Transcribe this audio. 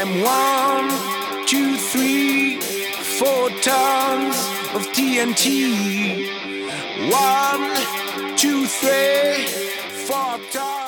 I'm 1, 2, 3, 4 tons of TNT. 1, 2, 3, 4 tons.